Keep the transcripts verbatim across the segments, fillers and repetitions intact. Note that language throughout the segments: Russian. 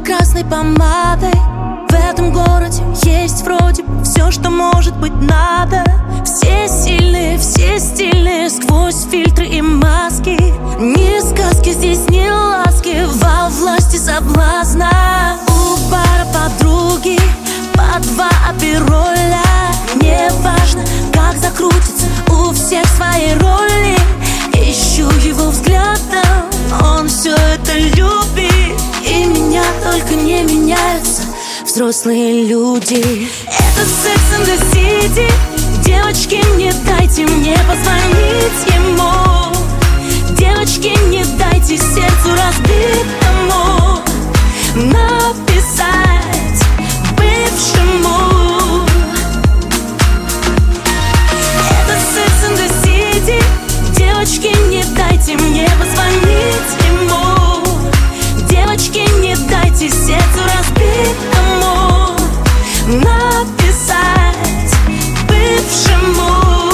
красной помадой. В этом городе есть вроде бы все, что может быть надо. Все сильные, все стильные, сквозь фильтры и маски. Ни сказки здесь, ни ласки, во власти соблазна. У бара подруги по два апероля. Не важно, как закрутится, у всех свои роли. Ищу его взглядом, он все это любит. И меня только не меняются взрослые люди. Это Sex and the City. Девочки, не дайте мне позвонить ему. Девочки, не дайте сердцу разбитому написать бывшему. Это Sex and the City. Девочки, не дайте мне позвонить ему. Девочки, не дайте сердцу разбитому написать бывшему.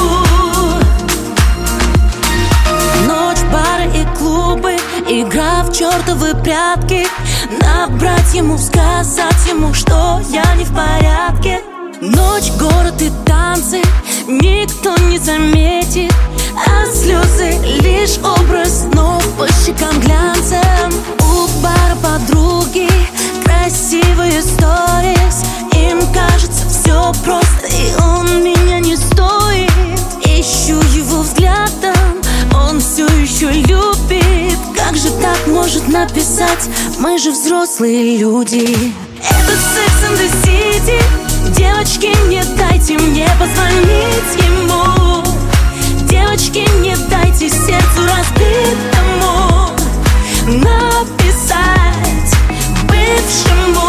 Ночь, бары и клубы, игра в чертовы прятки. Набрать ему, сказать ему, что я не в порядке. Ночь, город и танцы, никто не заметит. А слезы лишь образ, но по щекам глянцем. У бара подруги красивые сторис. Им кажется все просто, и он меня не стоит. Ищу его взглядом, он все еще любит. Как же так может написать? Мы же взрослые люди. Это Sex and the City. Девочки, не дайте мне позвонить ему. Девочки, не дайте сердцу разбитому написать бывшему.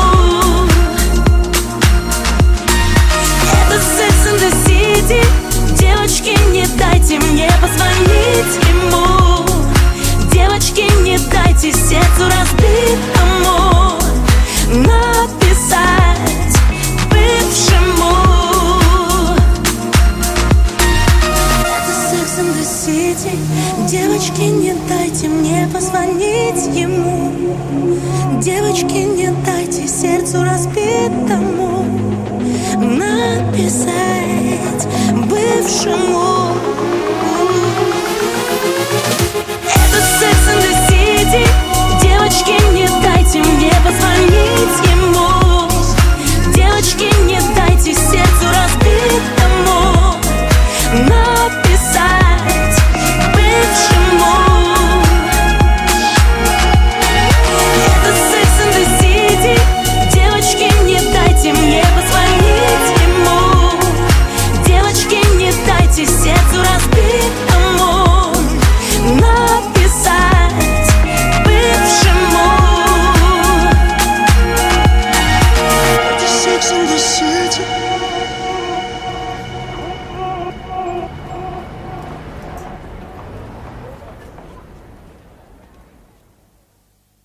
Это Sex and the City. Девочки, не дайте мне позвонить ему. Девочки, не дайте сердцу разбитому написать бывшему. Девочки, не дайте мне позвонить ему. Девочки, не дайте сердцу разбитому написать бывшему.